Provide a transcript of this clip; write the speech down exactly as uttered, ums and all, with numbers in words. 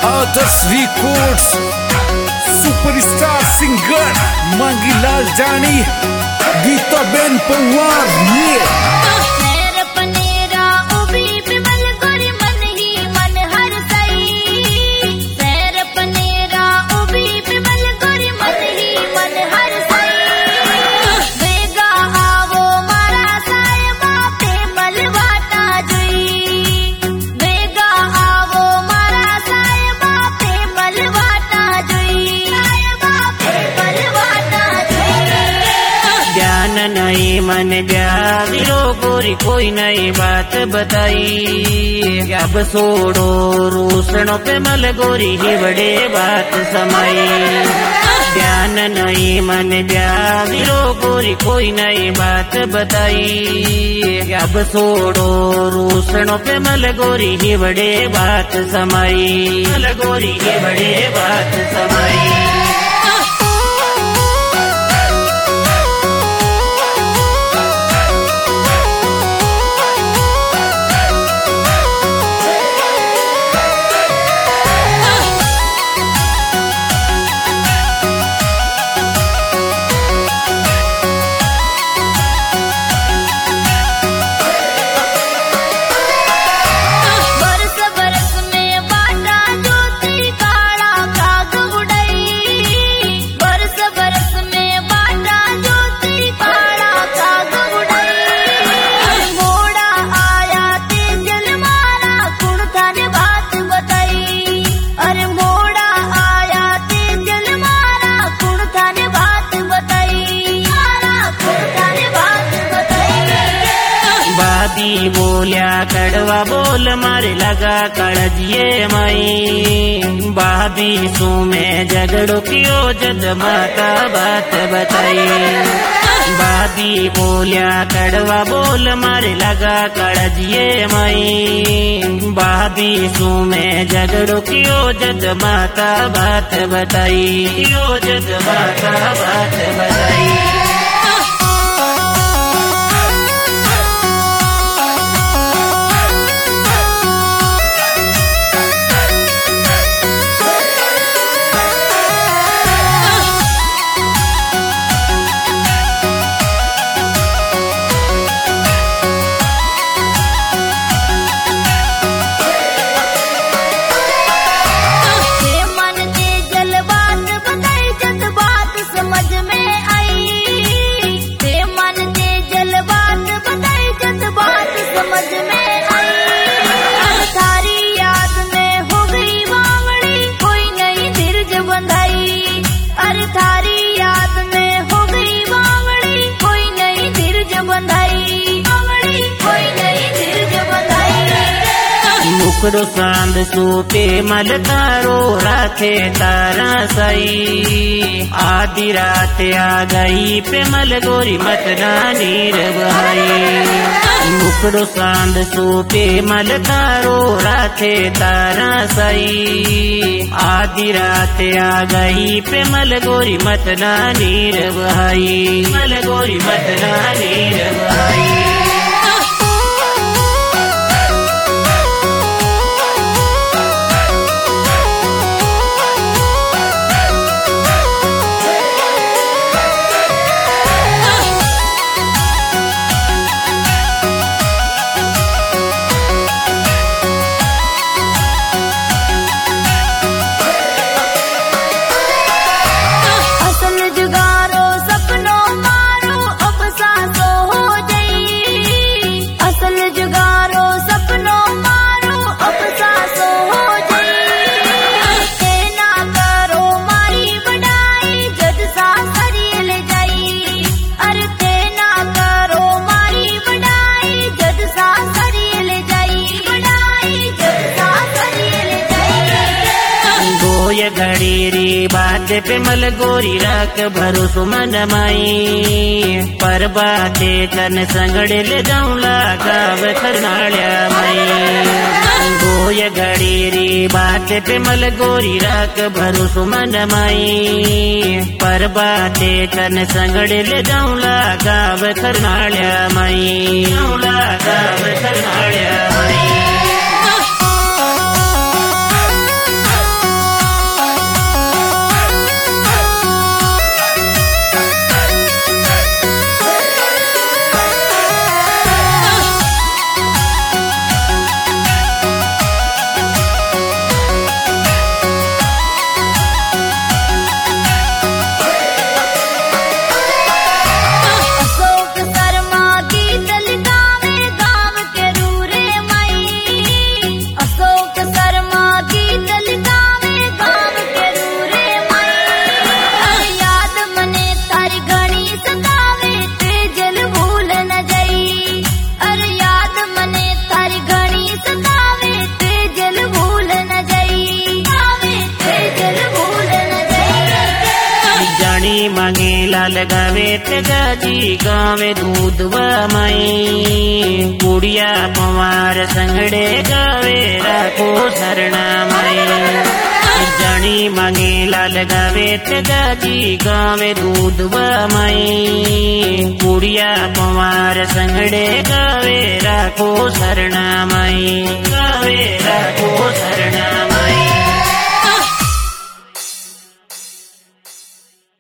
आदर्श records superstar singer Mangilal Jani Geeta बेन पवार ये नहीं मन जागिरो गोरी कोई नई बात बताई अब सोड़ो रूसणों पे मल गोरी ही बड़े बात समाई ध्यान नहीं मन जागिरो गोरी कोई नई बात बताई अब सोड़ो रूसणों पे मल गोरी ही बड़े बात समाई मल गोरी ही बड़े बात समाई बोलिया कड़वा बोल मारे लगा कड़जिए मई भाभी सू में झगड़ो कियो जद माता बात बताई भाभी बोलिया कड़वा बोल मारे लगा कड़जिए मई भाभी सू में झगड़ो कियो जद माता बात बताई कियो जद माता बात बताई मुकड़ो सांद सूपे मल तारो राथे तारा सई आधी रात आ गई पे मल गोरी मत नीर बहाई मुकड़ो सांद सूपे मल तारो राथे तारा सई आधी रात आ गई पे मल गोरी मत नीर बहाई मल गोरी मत नीर बहाई घड़ीरी बात पे मल गोरी रख भरोसो मन माई पर बाते तन संगड़े ले जाऊं लगाव करनाड़िया माई गोय घड़ीरी बात पे मल गोरी रख भरोसो मन माई पर बाते तन संगड़े ले जाऊं लगाव करनाड़िया माई लगाव करनाड़िया माई लाल गावे ते जाजी गावे दूध व माई कुड़िया पवार संगड़े गावे राखो शरणा माई जानी मांगे लाल गावे ते जाजी गावे दूध व माई कुड़िया पवार संगड़े गावे राखो शरणा माई गावे राखो शरणा